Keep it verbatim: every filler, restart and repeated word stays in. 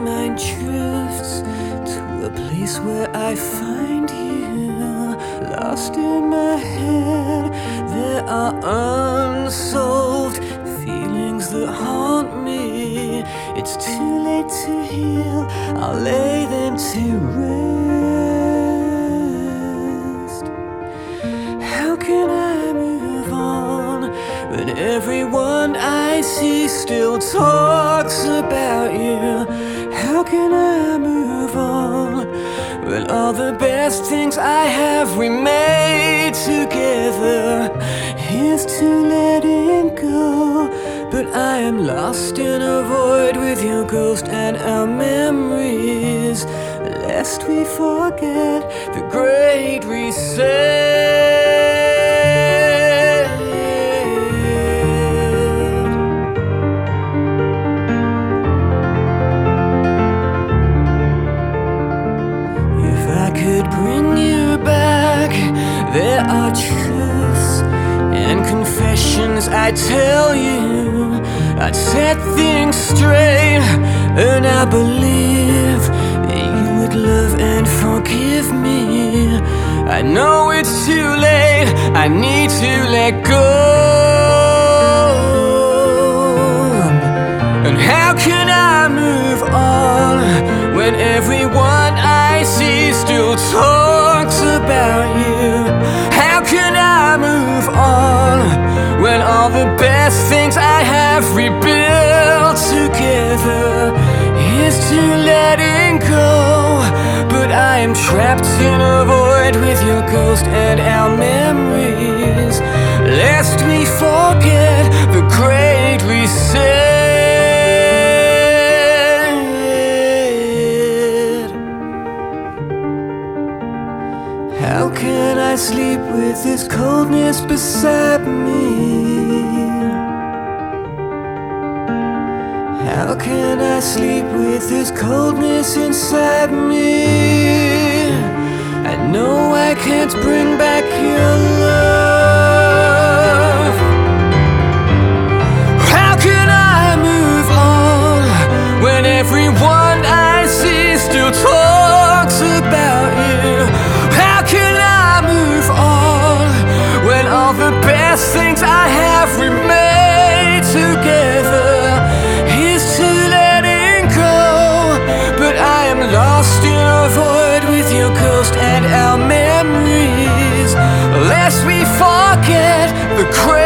mind drifts to a place where I find you. Lost in my head, there are unsolved feelings that haunt me. It's too late to heal, I'll lay them to rest. How can I move on when everyone I see still talks about you? How can I move on when all the best things I have we made together? Here's to letting go, but I am lost in a void with your ghost and our memories, lest we forget the great reset. Bring you back. There are truths and confessions I'd tell you. I'd set things straight, and I believe that you would love and forgive me. I know it's too late, I need to let go. And how can I move on when everyone I see still talks about you? How can I move on when all the best things I have rebuilt together? Here's to letting go, but I am trapped in a void with your ghost and our memories, lest we forget the great reset. How can I sleep with this coldness beside me? How can I sleep with this coldness inside me? I know I can't bring back your love. How can I move on when everyone I see still talks about you? How can I move on when all the best things I have we made together? Here's to letting go, but I am lost in a void with your ghost and our memories, lest we forget the crazy